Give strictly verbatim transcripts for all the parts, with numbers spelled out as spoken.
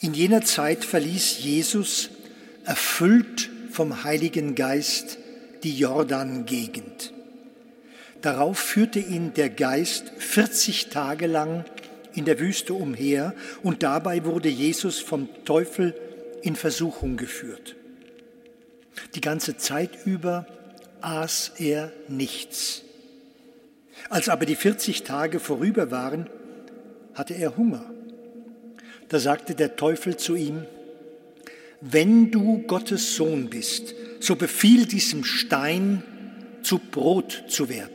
In jener Zeit verließ Jesus, erfüllt vom Heiligen Geist, die Jordan-Gegend. Darauf führte ihn der Geist vierzig Tage lang in der Wüste umher und dabei wurde Jesus vom Teufel in Versuchung geführt. Die ganze Zeit über aß er nichts. Als aber die vierzig Tage vorüber waren, hatte er Hunger. Da sagte der Teufel zu ihm: Wenn du Gottes Sohn bist, so befiehl diesem Stein, zu Brot zu werden.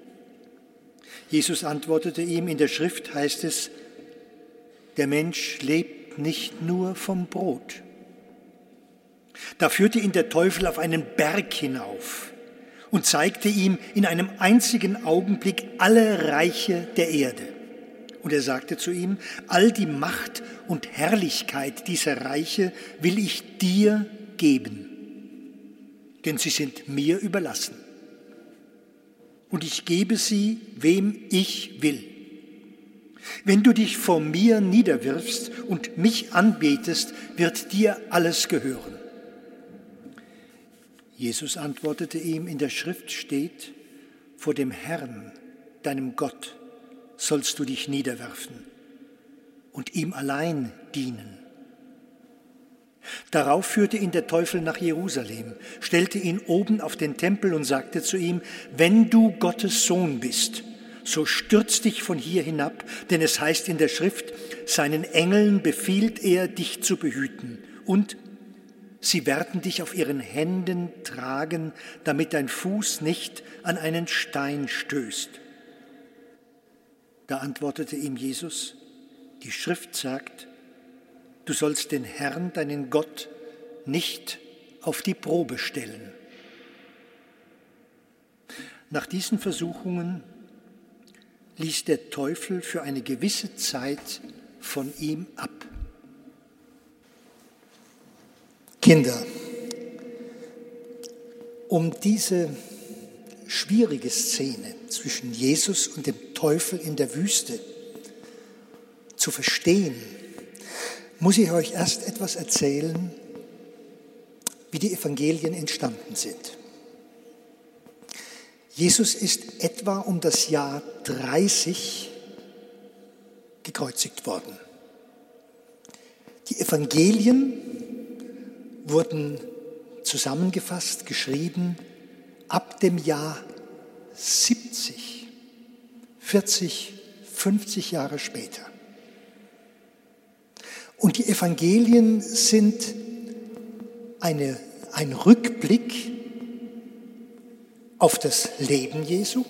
Jesus antwortete ihm, in der Schrift heißt es, der Mensch lebt nicht nur vom Brot. Da führte ihn der Teufel auf einen Berg hinauf und zeigte ihm in einem einzigen Augenblick alle Reiche der Erde. Und er sagte zu ihm: All die Macht und Herrlichkeit dieser Reiche will ich dir geben, denn sie sind mir überlassen. Und ich gebe sie, wem ich will. Wenn du dich vor mir niederwirfst und mich anbetest, wird dir alles gehören. Jesus antwortete ihm, in der Schrift steht, vor dem Herrn, deinem Gott, sollst du dich niederwerfen und ihm allein dienen. Darauf führte ihn der Teufel nach Jerusalem, stellte ihn oben auf den Tempel und sagte zu ihm: Wenn du Gottes Sohn bist, so stürz dich von hier hinab, denn es heißt in der Schrift, seinen Engeln befiehlt er, dich zu behüten, und sie werden dich auf ihren Händen tragen, damit dein Fuß nicht an einen Stein stößt. Da antwortete ihm Jesus: Die Schrift sagt, du sollst den Herrn, deinen Gott, nicht auf die Probe stellen. Nach diesen Versuchungen ließ der Teufel für eine gewisse Zeit von ihm ab. Kinder, um diese schwierige Szene zwischen Jesus und dem Teufel in der Wüste zu verstehen, muss ich euch erst etwas erzählen, wie die Evangelien entstanden sind. Jesus ist etwa um das Jahr dreißig gekreuzigt worden. Die Evangelien wurden zusammengefasst, geschrieben ab dem Jahr siebzig, vierzig, fünfzig Jahre später. Und die Evangelien sind eine, ein Rückblick auf das Leben Jesu,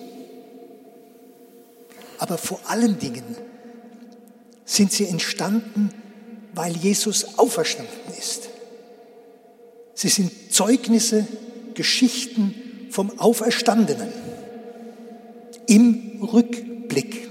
aber vor allen Dingen sind sie entstanden, weil Jesus auferstanden ist. Sie sind Zeugnisse, Geschichten vom Auferstandenen im Rückblick.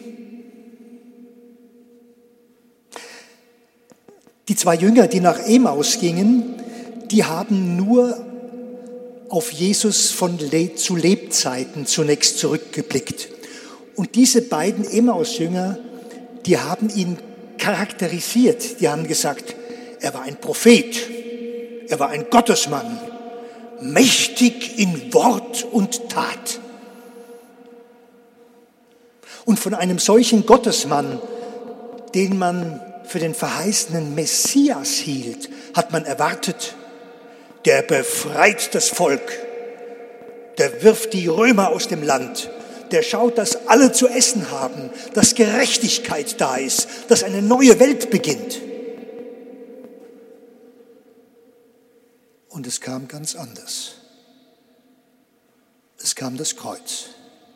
Die zwei Jünger, die nach Emmaus gingen, die haben nur auf Jesus von Le- zu Lebzeiten zunächst zurückgeblickt. Und diese beiden Emmaus-Jünger, die haben ihn charakterisiert. Die haben gesagt, er war ein Prophet, er war ein Gottesmann, mächtig in Wort und Tat. Und von einem solchen Gottesmann, den man für den verheißenen Messias hielt, hat man erwartet, der befreit das Volk, der wirft die Römer aus dem Land, der schaut, dass alle zu essen haben, dass Gerechtigkeit da ist, dass eine neue Welt beginnt. Und es kam ganz anders. Es kam das Kreuz.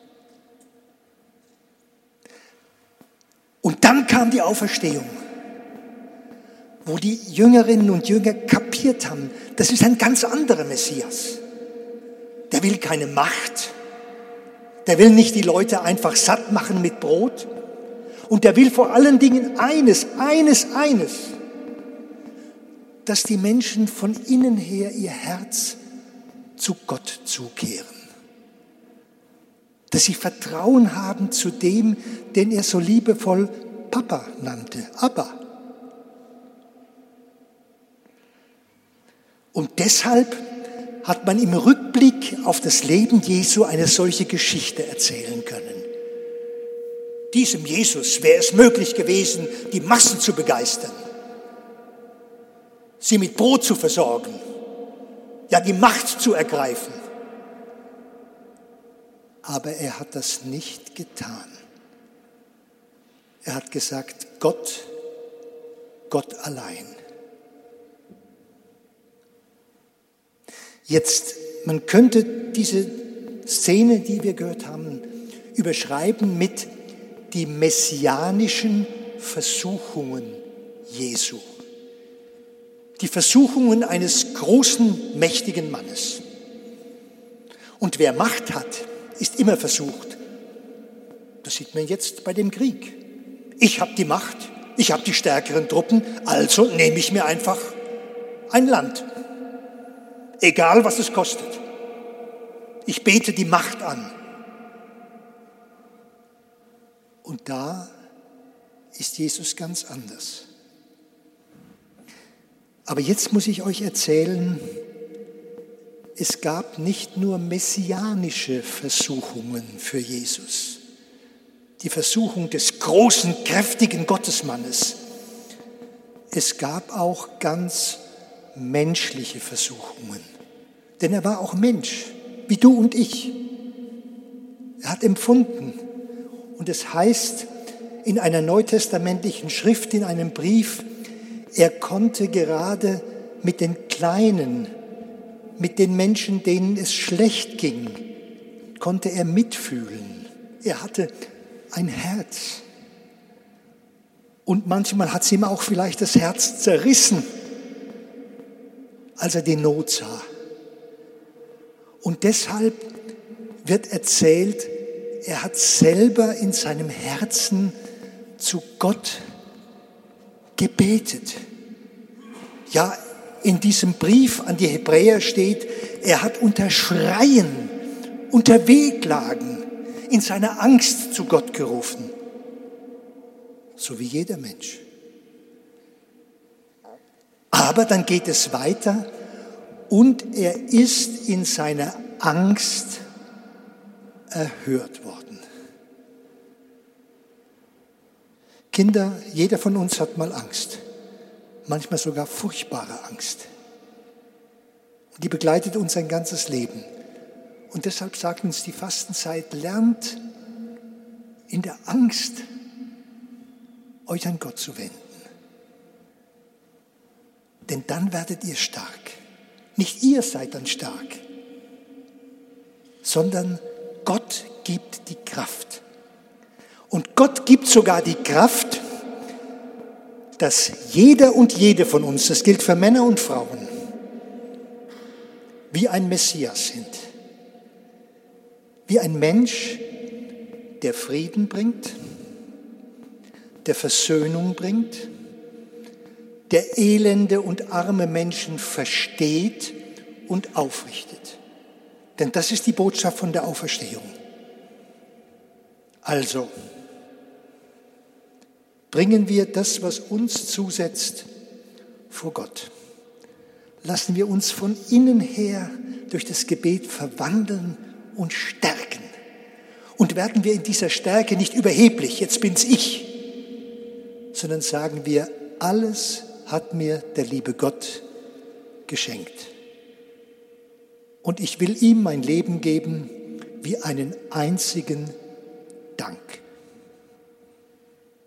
Und dann kam die Auferstehung, wo die Jüngerinnen und Jünger kapiert haben, das ist ein ganz anderer Messias. Der will keine Macht, der will nicht die Leute einfach satt machen mit Brot und der will vor allen Dingen eines, eines, eines, dass die Menschen von innen her ihr Herz zu Gott zukehren. Dass sie Vertrauen haben zu dem, den er so liebevoll Papa nannte, Abba. Und deshalb hat man im Rückblick auf das Leben Jesu eine solche Geschichte erzählen können. Diesem Jesus wäre es möglich gewesen, die Massen zu begeistern, sie mit Brot zu versorgen, ja die Macht zu ergreifen. Aber er hat das nicht getan. Er hat gesagt, Gott, Gott allein. Jetzt, man könnte diese Szene, die wir gehört haben, überschreiben mit die messianischen Versuchungen Jesu. Die Versuchungen eines großen, mächtigen Mannes. Und wer Macht hat, ist immer versucht. Das sieht man jetzt bei dem Krieg. Ich habe die Macht, ich habe die stärkeren Truppen, also nehme ich mir einfach ein Land. Egal, was es kostet. Ich bete die Macht an. Und da ist Jesus ganz anders. Aber jetzt muss ich euch erzählen, es gab nicht nur messianische Versuchungen für Jesus. Die Versuchung des großen, kräftigen Gottesmannes. Es gab auch ganz menschliche Versuchungen. Denn er war auch Mensch, wie du und ich. Er hat empfunden. Und es heißt in einer neutestamentlichen Schrift, in einem Brief, er konnte gerade mit den Kleinen, mit den Menschen, denen es schlecht ging, konnte er mitfühlen. Er hatte ein Herz. Und manchmal hat es ihm auch vielleicht das Herz zerrissen, als er die Not sah. Und deshalb wird erzählt, er hat selber in seinem Herzen zu Gott gebetet. Ja, in diesem Brief an die Hebräer steht, er hat unter Schreien, unter Wehklagen, in seiner Angst zu Gott gerufen. So wie jeder Mensch. Aber dann geht es weiter und er ist in seiner Angst erhört worden. Kinder, jeder von uns hat mal Angst. Manchmal sogar furchtbare Angst. Und die begleitet uns ein ganzes Leben. Und deshalb sagt uns die Fastenzeit, lernt in der Angst euch an Gott zu wenden. Denn dann werdet ihr stark. Nicht ihr seid dann stark, sondern Gott gibt die Kraft. Und Gott gibt sogar die Kraft, dass jeder und jede von uns, das gilt für Männer und Frauen, wie ein Messias sind. Wie ein Mensch, der Frieden bringt, der Versöhnung bringt, der elende und arme Menschen versteht und aufrichtet. Denn das ist die Botschaft von der Auferstehung. Also, bringen wir das, was uns zusetzt, vor Gott. Lassen wir uns von innen her durch das Gebet verwandeln und stärken. Und werden wir in dieser Stärke nicht überheblich, jetzt bin's ich, sondern sagen wir, alles hat mir der liebe Gott geschenkt. Und ich will ihm mein Leben geben wie einen einzigen Dank.